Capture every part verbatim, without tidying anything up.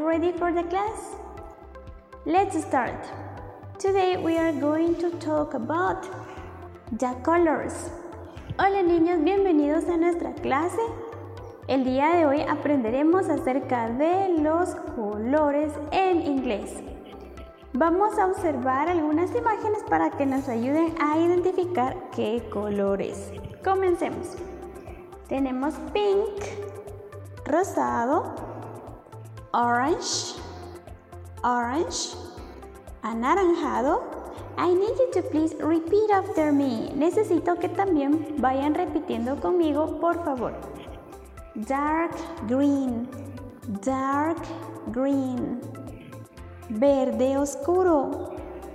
ready for the class? Let's start. Today we are going to talk about the colors. Hola niños, bienvenidos a nuestra clase. El día de hoy aprenderemos acerca de los colores en inglés. Vamos a observar algunas imágenes para que nos ayuden a identificar qué colores. Comencemos. Tenemos pink, rosado, orange, orange, anaranjado. I need you to please repeat after me. Necesito que también vayan repitiendo conmigo, por favor. Dark green, dark green. Verde oscuro.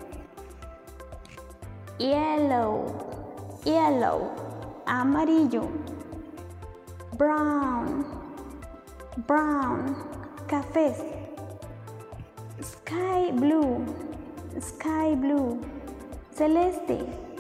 Yellow, yellow. Amarillo. Brown, brown. Café. Sky blue, sky blue. Celeste.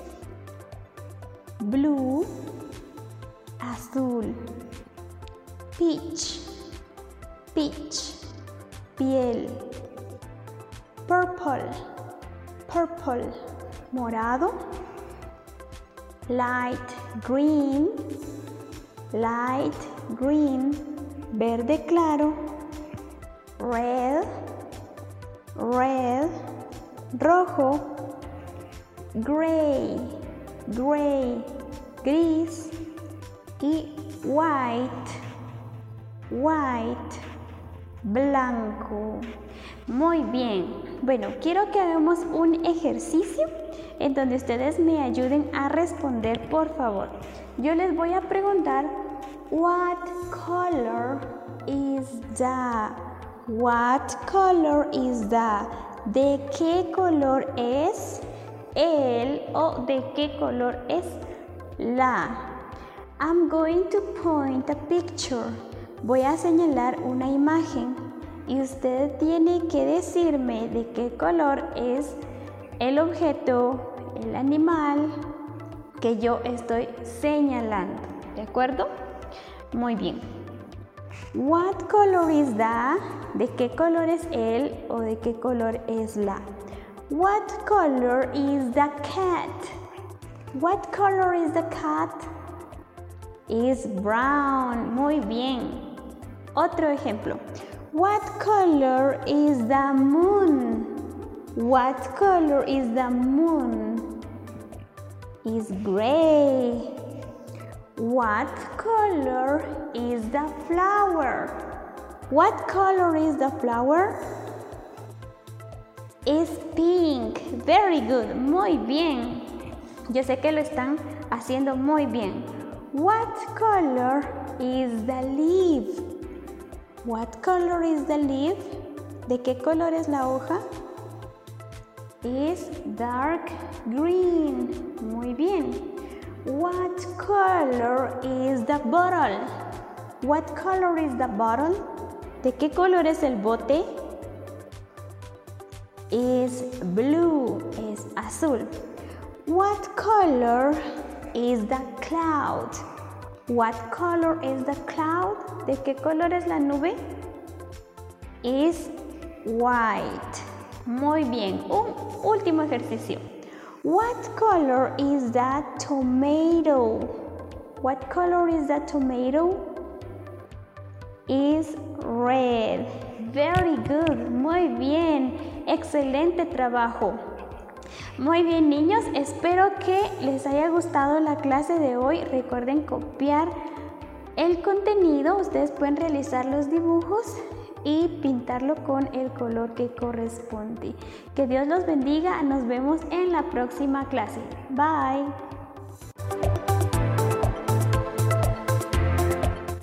Blue, azul. Peach, peach. Piel. Purple, purple. Morado. Light green, light green. Verde claro. Red, red. Rojo. Gray, gray. Gris. Y white, white. Blanco. Muy bien. Bueno, quiero que hagamos un ejercicio en donde ustedes me ayuden a responder, por favor. Yo les voy a preguntar, what color is the? What color is the? ¿De qué color es el o de qué color es la? I'm going to point a picture. Voy a señalar una imagen y usted tiene que decirme de qué color es el objeto, el animal que yo estoy señalando. ¿De acuerdo? Muy bien. What color is the? ¿De qué color es él o de qué color es la? What color is the cat? What color is the cat? Is brown. Muy bien. Otro ejemplo. What color is the moon? What color is the moon? Is gray. What color is the flower? What color is the flower? Is pink. Very good. Muy bien. Yo sé que lo están haciendo muy bien. What color is the leaf? What color is the leaf? ¿De qué color es la hoja? Is dark green. Muy bien. What color is the bottle? What color is the bottle? ¿De qué color es el bote? Is blue. Es azul. What color is the cloud? What color is the cloud? ¿De qué color es la nube? Is white. Muy bien. Un último ejercicio. What color is the tomato? What color is the tomato? Is red. Very good. Muy bien. Excelente trabajo. Muy bien niños, espero que les haya gustado la clase de hoy. Recuerden copiar el contenido, ustedes pueden realizar los dibujos y pintarlo con el color que corresponde. Que Dios los bendiga, nos vemos en la próxima clase. Bye.